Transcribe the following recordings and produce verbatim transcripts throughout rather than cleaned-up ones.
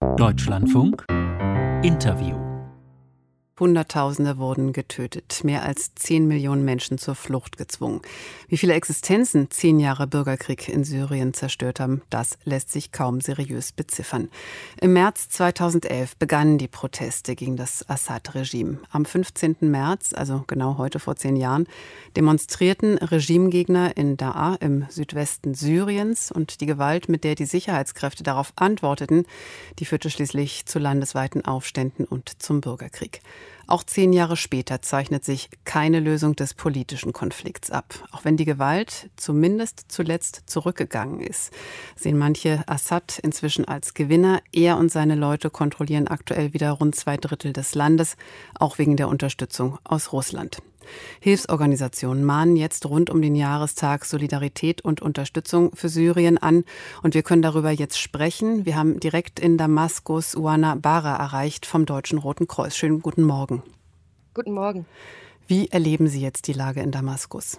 Deutschlandfunk Interview. Hunderttausende wurden getötet, mehr als zehn Millionen Menschen zur Flucht gezwungen. Wie viele Existenzen zehn Jahre Bürgerkrieg in Syrien zerstört haben, das lässt sich kaum seriös beziffern. Im März zweitausendelf begannen die Proteste gegen das Assad-Regime. Am fünfzehnten März, also genau heute vor zehn Jahren, demonstrierten Regimegegner in Da'a im Südwesten Syriens, und die Gewalt, mit der die Sicherheitskräfte darauf antworteten, die führte schließlich zu landesweiten Aufständen und zum Bürgerkrieg. Auch zehn Jahre später zeichnet sich keine Lösung des politischen Konflikts ab. Auch wenn die Gewalt zumindest zuletzt zurückgegangen ist, sehen manche Assad inzwischen als Gewinner. Er und seine Leute kontrollieren aktuell wieder rund zwei Drittel des Landes, auch wegen der Unterstützung aus Russland. Hilfsorganisationen mahnen jetzt rund um den Jahrestag Solidarität und Unterstützung für Syrien an. Und wir können darüber jetzt sprechen. Wir haben direkt in Damaskus Uana Bara erreicht vom Deutschen Roten Kreuz. Schönen guten Morgen. Guten Morgen. Wie erleben Sie jetzt die Lage in Damaskus?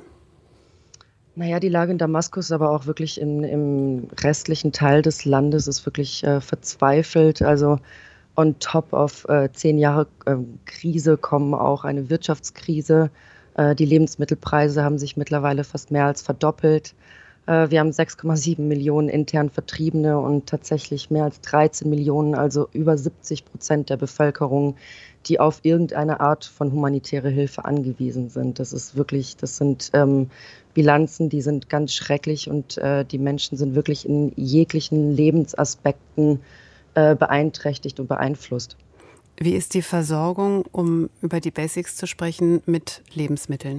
Naja, die Lage in Damaskus, aber auch wirklich in, im restlichen Teil des Landes ist wirklich äh, verzweifelt. Also on top auf äh, zehn Jahre äh, Krise kommen auch eine Wirtschaftskrise. Äh, die Lebensmittelpreise haben sich mittlerweile fast mehr als verdoppelt. Äh, wir haben sechs Komma sieben Millionen intern Vertriebene und tatsächlich mehr als dreizehn Millionen, also über siebzig Prozent der Bevölkerung, die auf irgendeine Art von humanitäre Hilfe angewiesen sind. Das ist wirklich, das sind ähm, Bilanzen, die sind ganz schrecklich, und äh, die Menschen sind wirklich in jeglichen Lebensaspekten beeinträchtigt und beeinflusst. Wie ist die Versorgung, um über die Basics zu sprechen, mit Lebensmitteln?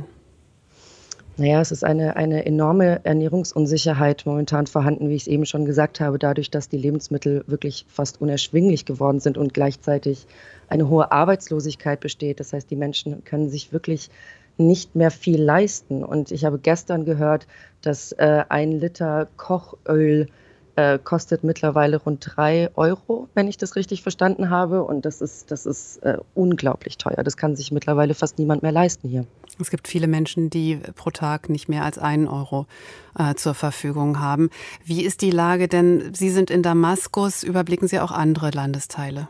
Naja, es ist eine, eine enorme Ernährungsunsicherheit momentan vorhanden, wie ich es eben schon gesagt habe, dadurch, dass die Lebensmittel wirklich fast unerschwinglich geworden sind und gleichzeitig eine hohe Arbeitslosigkeit besteht. Das heißt, die Menschen können sich wirklich nicht mehr viel leisten. Und ich habe gestern gehört, dass äh, ein Liter Kochöl Äh, kostet mittlerweile rund drei Euro, wenn ich das richtig verstanden habe. Und das ist, das ist äh, unglaublich teuer. Das kann sich mittlerweile fast niemand mehr leisten hier. Es gibt viele Menschen, die pro Tag nicht mehr als einen Euro äh, zur Verfügung haben. Wie ist die Lage denn? Sie sind in Damaskus. Überblicken Sie auch andere Landesteile?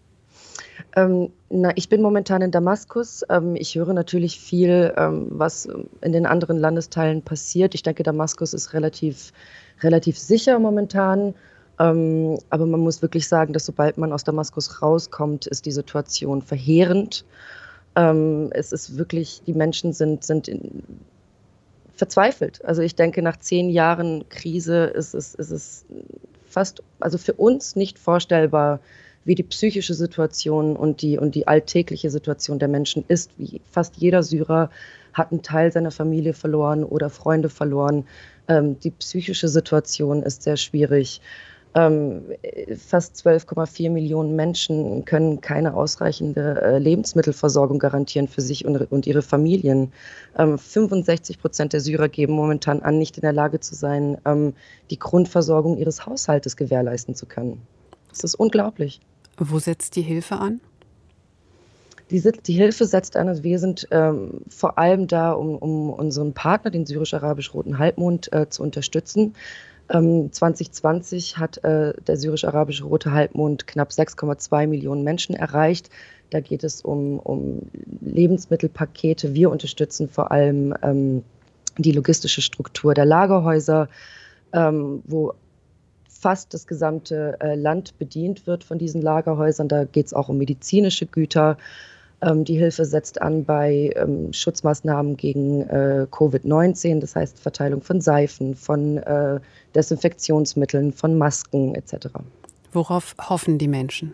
Ähm, na, ich bin momentan in Damaskus. Ähm, ich höre natürlich viel, ähm, was in den anderen Landesteilen passiert. Ich denke, Damaskus ist relativ relativ sicher momentan. Ähm, aber man muss wirklich sagen, dass sobald man aus Damaskus rauskommt, ist die Situation verheerend. Ähm, es ist wirklich, die Menschen sind, sind in, verzweifelt. Also ich denke, nach zehn Jahren Krise ist es, ist es fast, also für uns nicht vorstellbar, wie die psychische Situation und die, und die alltägliche Situation der Menschen ist. Wie fast jeder Syrer hat einen Teil seiner Familie verloren oder Freunde verloren. Ähm, die psychische Situation ist sehr schwierig. Ähm, fast zwölf Komma vier Millionen Menschen können keine ausreichende äh, Lebensmittelversorgung garantieren für sich und, und ihre Familien. Ähm, fünfundsechzig Prozent der Syrer geben momentan an, nicht in der Lage zu sein, ähm, die Grundversorgung ihres Haushaltes gewährleisten zu können. Das ist unglaublich. Wo setzt die Hilfe an? Die, die Hilfe setzt an, also wir sind ähm, vor allem da, um, um unseren Partner, den syrisch-arabisch-roten Halbmond, äh, zu unterstützen. Ähm, zwanzig zwanzig hat äh, der syrisch-arabische Rote Halbmond knapp sechs Komma zwei Millionen Menschen erreicht. Da geht es um, um Lebensmittelpakete. Wir unterstützen vor allem ähm, die logistische Struktur der Lagerhäuser, ähm, wo fast das gesamte äh, Land bedient wird von diesen Lagerhäusern. Da geht es auch um medizinische Güter. Ähm, die Hilfe setzt an bei ähm, Schutzmaßnahmen gegen äh, Covid neunzehn, das heißt Verteilung von Seifen, von äh, Desinfektionsmitteln, von Masken et cetera. Worauf hoffen die Menschen?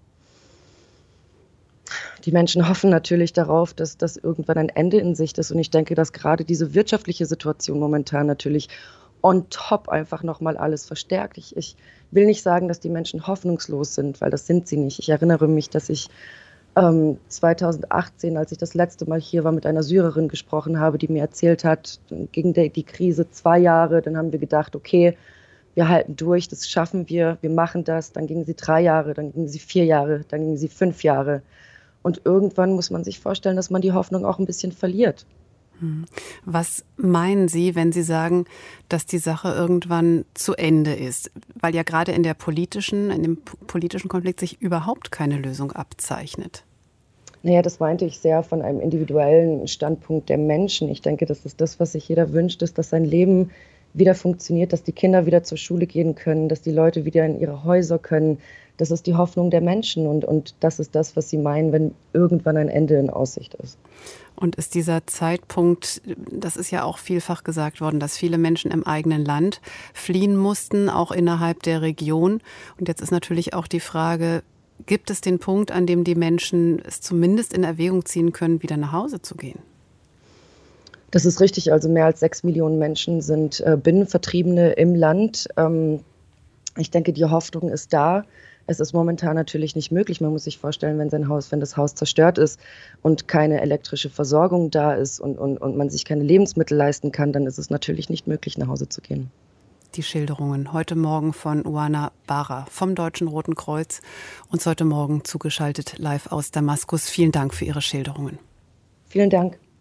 Die Menschen hoffen natürlich darauf, dass das irgendwann ein Ende in Sicht ist. Und ich denke, dass gerade diese wirtschaftliche Situation momentan natürlich on top einfach nochmal alles verstärkt. Ich, ich will nicht sagen, dass die Menschen hoffnungslos sind, weil das sind sie nicht. Ich erinnere mich, dass ich ähm, zweitausendachtzehn, als ich das letzte Mal hier war, mit einer Syrerin gesprochen habe, die mir erzählt hat, ging der, die Krise zwei Jahre, dann haben wir gedacht, okay, wir halten durch, das schaffen wir, wir machen das. Dann gingen sie drei Jahre, dann gingen sie vier Jahre, dann gingen sie fünf Jahre. Und irgendwann muss man sich vorstellen, dass man die Hoffnung auch ein bisschen verliert. Was meinen Sie, wenn Sie sagen, dass die Sache irgendwann zu Ende ist? Weil ja gerade in der politischen, in dem politischen Konflikt sich überhaupt keine Lösung abzeichnet. Naja, das meinte ich sehr von einem individuellen Standpunkt der Menschen. Ich denke, das ist das, was sich jeder wünscht, ist, dass sein Leben wieder funktioniert, dass die Kinder wieder zur Schule gehen können, dass die Leute wieder in ihre Häuser können. Das ist die Hoffnung der Menschen und, und das ist das, was sie meinen, wenn irgendwann ein Ende in Aussicht ist. Und ist dieser Zeitpunkt, das ist ja auch vielfach gesagt worden, dass viele Menschen im eigenen Land fliehen mussten, auch innerhalb der Region. Und jetzt ist natürlich auch die Frage, gibt es den Punkt, an dem die Menschen es zumindest in Erwägung ziehen können, wieder nach Hause zu gehen? Das ist richtig. Also mehr als sechs Millionen Menschen sind äh, Binnenvertriebene im Land. Ähm, ich denke, die Hoffnung ist da. Es ist momentan natürlich nicht möglich. Man muss sich vorstellen, wenn sein Haus, wenn das Haus zerstört ist und keine elektrische Versorgung da ist und, und, und man sich keine Lebensmittel leisten kann, dann ist es natürlich nicht möglich, nach Hause zu gehen. Die Schilderungen heute Morgen von Uana Bara vom Deutschen Roten Kreuz, uns heute Morgen zugeschaltet live aus Damaskus. Vielen Dank für Ihre Schilderungen. Vielen Dank.